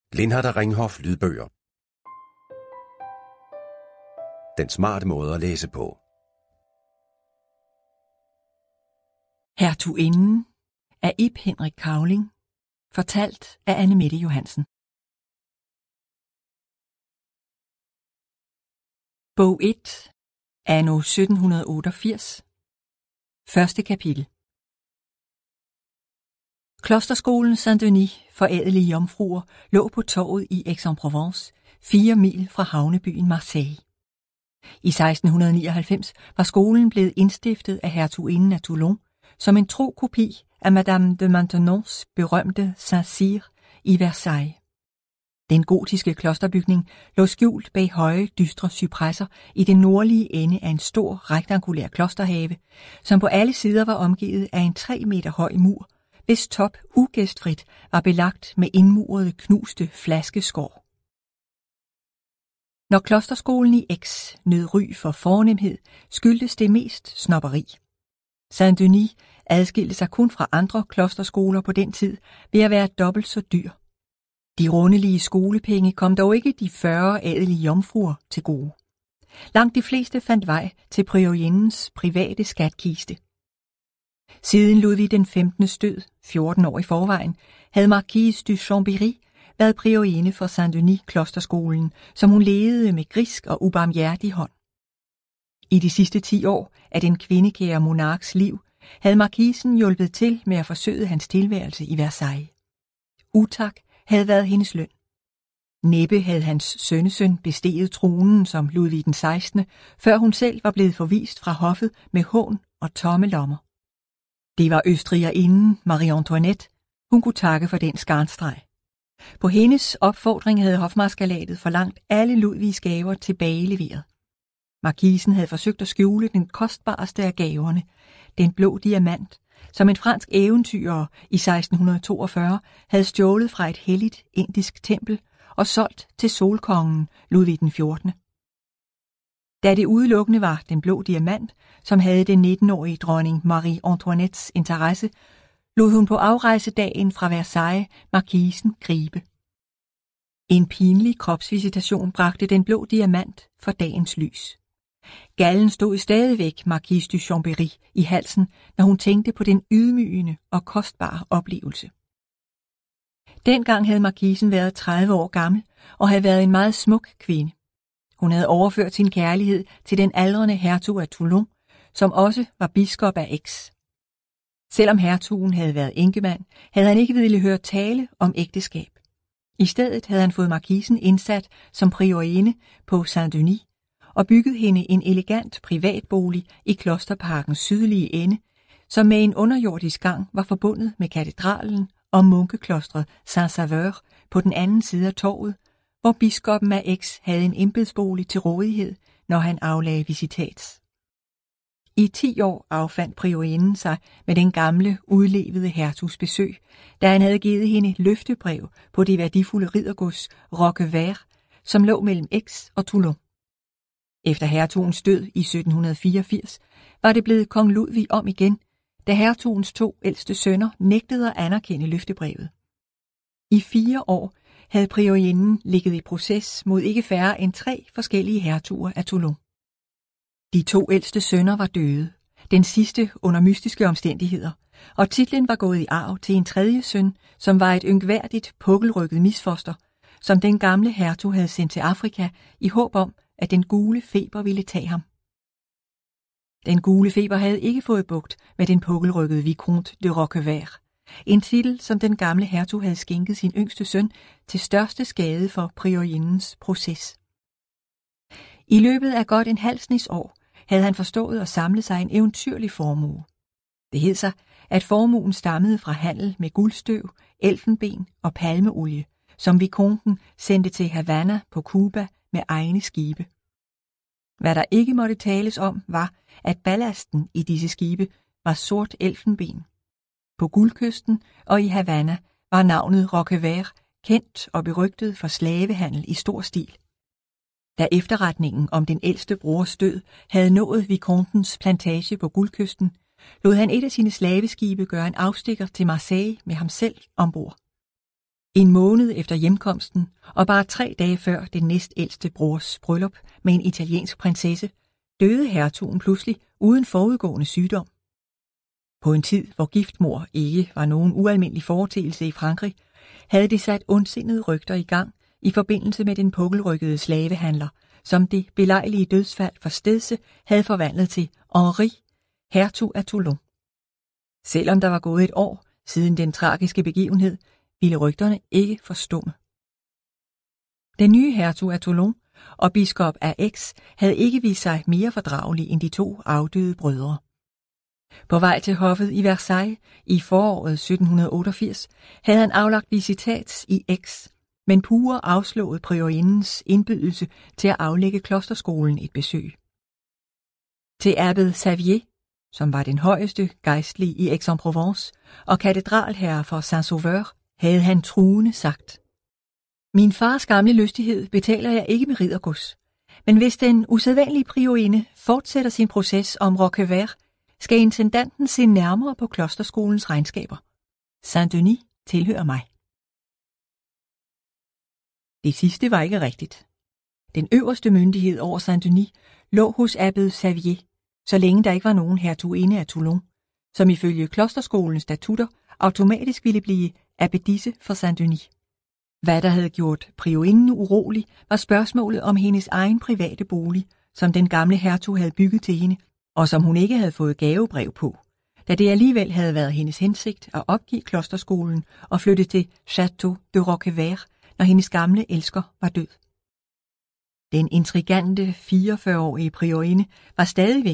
Lindhardt og Ringhof lydbøger. Den smarte måde at læse på. Hertuginden af Ib Henrik Cavling. Fortalt af Anne-Mette Johansen. Bog 1, anno 1788. Første kapitel. Klosterskolen Saint-Denis for adelige jomfruer lå på torvet i Aix-en-Provence, 4 mil fra havnebyen Marseille. I 1699 var skolen blevet indstiftet af hertuginden af Toulon som en tro kopi af Madame de Maintenons berømte Saint-Cyr i Versailles. Den gotiske klosterbygning lå skjult bag høje, dystre cypresser i den nordlige ende af en stor, rektangulær klosterhave, som på alle sider var omgivet af en 3 meter høj mur, hvis top ugæstfrit var belagt med indmurede, knuste flaskeskår. Når klosterskolen i Aix nød ry for fornemhed, skyldtes det mest snobberi. Saint-Denis adskilte sig kun fra andre klosterskoler på den tid ved at være dobbelt så dyr. De rundelige skolepenge kom dog ikke de 40 adelige jomfruer til gode. Langt de fleste fandt vej til priorindens private skatkiste. Siden Ludvig den 15. død, 14 år i forvejen, havde Marquise du Chambéry været priorinde for Saint-Denis klosterskolen, som hun ledede med grisk og ubarmhjertig hånd. I de sidste 10 år af den kvindekære monarks liv havde markisen hjulpet til med at forsøge hans tilværelse i Versailles. Utak havde været hendes løn. Næppe havde hans sønnesøn besteget tronen som Ludvig den 16., før hun selv var blevet forvist fra hoffet med hån og tomme lommer. Det var østrigerinden Marie Antoinette, hun kunne takke for den skarnstreg. På hendes opfordring havde hofmarskalatet forlangt alle Ludvigs gaver tilbageleveret. Markisen havde forsøgt at skjule den kostbarste af gaverne, den blå diamant, som en fransk eventyrer i 1642 havde stjålet fra et helligt indisk tempel og solgt til solkongen Ludvig den 14. Da det udelukkende var den blå diamant, som havde den 19-årige dronning Marie Antoinettes interesse, lod hun på afrejsedagen fra Versailles markisen gribe. En pinlig kropsvisitation bragte den blå diamant for dagens lys. Gallen stod stadigvæk Marquise du Chambéry i halsen, når hun tænkte på den ydmygende og kostbare oplevelse. Dengang havde markisen været 30 år gammel og havde været en meget smuk kvinde. Hun havde overført sin kærlighed til den aldrende hertug af Toulon, som også var biskop af Aix. Selvom hertugen havde været enkemand, havde han ikke ville høre tale om ægteskab. I stedet havde han fået markisen indsat som priorinde på Saint-Denis og bygget hende en elegant privatbolig i klosterparkens sydlige ende, som med en underjordisk gang var forbundet med katedralen og munkeklostret Saint-Sauveur på den anden side af torvet, hvor biskoppen af Aix havde en embedsbolig til rådighed, når han aflagde visitats. I 10 år affandt priorinden sig med den gamle, udlevede hertugs besøg, da han havde givet hende løftebrev på det værdifulde riddergods Roquevert, som lå mellem Aix og Toulon. Efter hertugens død i 1784 var det blevet kong Ludvig om igen, da hertugens 2 ældste sønner nægtede at anerkende løftebrevet. I 4 år havde priorinden ligget i proces mod ikke færre end 3 forskellige hertuger af Toulon. De 2 ældste sønner var døde, den sidste under mystiske omstændigheder, og titlen var gået i arv til en 3. søn, som var et ynkværdigt, pukkelrykket misfoster, som den gamle hertug havde sendt til Afrika i håb om, at den gule feber ville tage ham. Den gule feber havde ikke fået bugt med den pukkelrykkede Vicomte de Roquevert, en titel, som den gamle hertug havde skænket sin yngste søn til største skade for priorindens proces. I løbet af godt en halv snes år havde han forstået at samle sig en eventyrlig formue. Det hed sig, at formuen stammede fra handel med guldstøv, elfenben og palmeolie, som Vicomten sendte til Havana på Cuba med egne skibe. Hvad der ikke måtte tales om, var, at ballasten i disse skibe var sort elfenben. På Guldkysten og i Havana var navnet Roquevert kendt og berygtet for slavehandel i stor stil. Da efterretningen om den ældste brors død havde nået Vicomtens plantage på Guldkysten, lod han et af sine slaveskibe gøre en afstikker til Marseille med ham selv ombord. En måned efter hjemkomsten, og bare 3 dage før den næstældste brors bryllup med en italiensk prinsesse, døde hertugen pludselig uden forudgående sygdom. På en tid, hvor giftmord ikke var nogen ualmindelig foreteelse i Frankrig, havde det sat ondsindede rygter i gang i forbindelse med den pukkelrykkede slavehandler, som det belejlige dødsfald for Stedse havde forvandlet til Henri, hertug af Toulon. Selvom der var gået et år siden den tragiske begivenhed, ville rygterne ikke forstumme. Den nye hertug af Toulon og biskop af Aix havde ikke vist sig mere fordragelige end de 2 afdøde brødre. På vej til hoffet i Versailles i foråret 1788 havde han aflagt visitats i Aix, men Pure afslået priorindens indbydelse til at aflægge klosterskolen et besøg. Til abbed Xavier, som var den højeste gejstlige i Aix-en-Provence og katedralherre for Saint-Sauveur, havde han truende sagt: Min fars gamle lystighed betaler jeg ikke med riddergods, men hvis den usædvanlige priorinde fortsætter sin proces om Roquevert, skal intendanten se nærmere på klosterskolens regnskaber. Saint-Denis tilhører mig. Det sidste var ikke rigtigt. Den øverste myndighed over Saint-Denis lå hos abbed Xavier, så længe der ikke var nogen hertuginde af Toulon, som ifølge klosterskolens statutter automatisk ville blive abbedisse for Saint-Denis. Hvad der havde gjort priorinden urolig, var spørgsmålet om hendes egen private bolig, som den gamle hertug havde bygget til hende, og som hun ikke havde fået gavebrev på, da det alligevel havde været hendes hensigt at opgive klosterskolen og flytte til Château de Roquevert, når hendes gamle elsker var død. Den intrigante 44-årige priorinde var stadigvæk